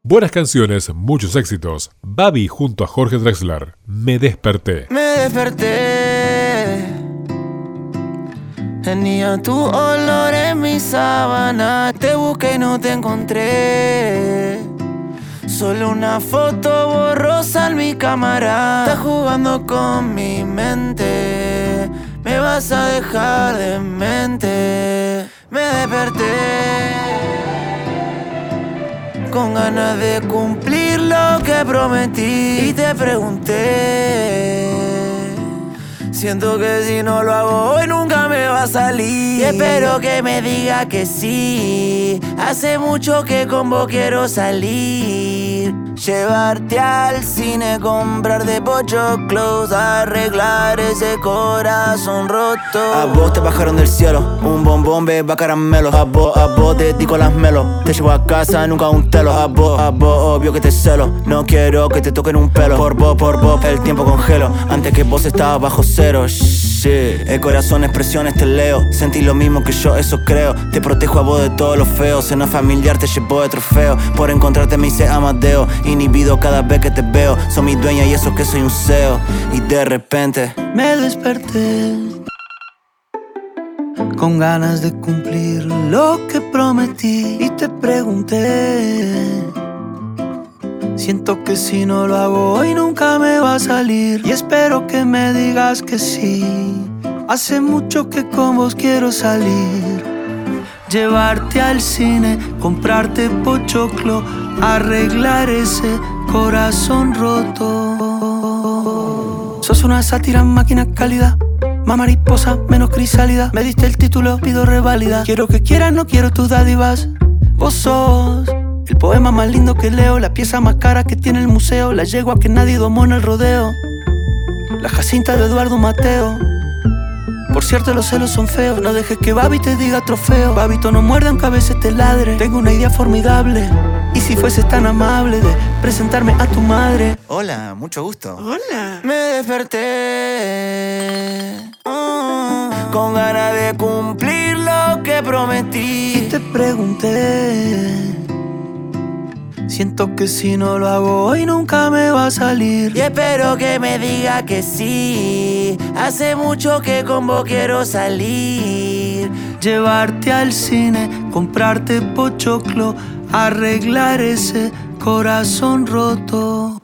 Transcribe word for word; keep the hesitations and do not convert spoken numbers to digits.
Buenas canciones, muchos éxitos. Babi junto a Jorge Drexler. Me desperté. Me desperté, tenía tu olor en mi sábana. Te busqué y no te encontré. Solo una foto borrosa en mi cámara. Estás jugando con mi mente. Me vas a dejar de mente. Me desperté con ganas de cumplir lo que prometí. Y te pregunté, siento que si no lo hago hoy nunca me va a salir. Y espero que me diga que sí. Hace mucho que con vos quiero salir. Llevarte al cine, comprarte pochoclos, arreglar ese corazón roto. A vos te bajaron del cielo, un bombón beba caramelo. A vos, a vos te dedico las melos. Te llevo a casa, nunca un telo. A vos, a vos, obvio que te celo. No quiero que te toquen un pelo. Por vos, por vos, el tiempo congelo. Antes que vos estabas bajo cero. Shit. El corazón, expresiones te leo. Sentí lo mismo que yo, eso creo. Te protejo a vos de todo lo feo. Cena familiar te llevo de trofeo. Por encontrarte me hice Amadeo. Inhibido cada vez que te veo. Soy mi dueña y eso que soy un C E O. Y de repente me desperté con ganas de cumplir lo que prometí. Y te pregunté, siento que si no lo hago hoy nunca me va a salir. Y espero que me digas que sí. Hace mucho que con vos quiero salir. Llevarte al cine, comprarte pochoclo, arreglar ese corazón roto. Sos una sátira, máquina cálida, más mariposa, menos crisálida. Me diste el título, pido reválida. Quiero que quieras, no quiero tus dádivas. Vos sos el poema más lindo que leo, la pieza más cara que tiene el museo, la yegua que nadie domó en el rodeo, la Jacinta de Eduardo Mateo. Por cierto, los celos son feos. No dejes que Babi te diga trofeo. Babito no muerde aunque a veces te ladre. Tengo una idea formidable. Y si fueses tan amable de presentarme a tu madre. Hola, mucho gusto. Hola. Me desperté mm, con ganas de cumplir lo que prometí. Y te pregunté, siento que si no lo hago hoy nunca me va a salir. Y espero que me diga que sí. Hace mucho que con vos quiero salir. Llevarte al cine, comprarte pochoclo, arreglar ese corazón roto.